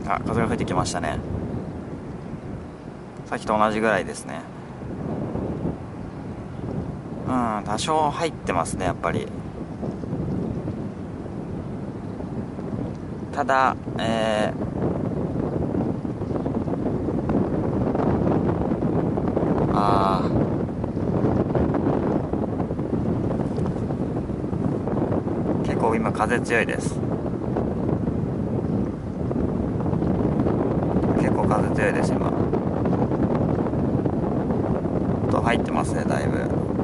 あ、風が吹いてきましたね。さっきと同じぐらいですね。多少入ってますね、やっぱり。ただ、結構今風強いです。結構風強いです今。音入ってますね、だいぶ。